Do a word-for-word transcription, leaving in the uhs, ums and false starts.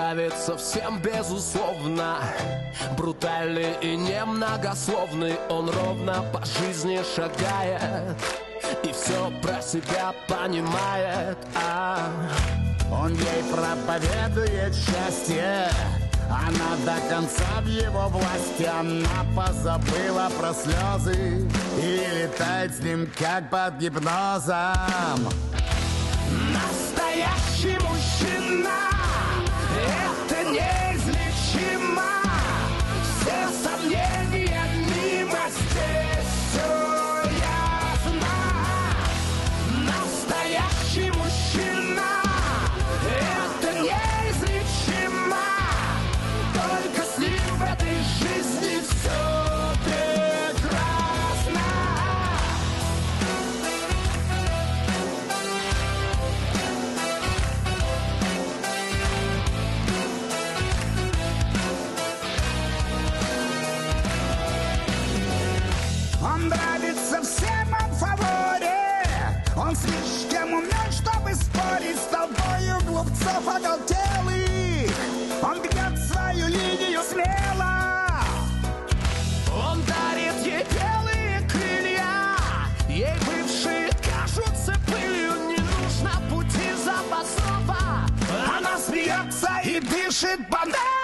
нравится всем безусловно, брутальный и немногословный. Он ровно по жизни шагает и все про себя понимает. А он ей проповедует счастье, она до конца в его власти. Она позабыла про слезы и летает с ним как под гипнозом. Настоящий мужчина — это неизлечимо. Все сомнения мимо, здесь все ясно. Настоящий мужчина — это неизлечимо. Только с ним в этой жизни все прекрасно. Он нравится всем, он в фаворе. Он слишком умен, чтобы спорить с толпою глупцов оголтелых. Он гнет свою линию смело. Он дарит ей белые крылья, ей бывшие кажутся пылью. Не нужно пути запасного. Она смеется и дышит банально.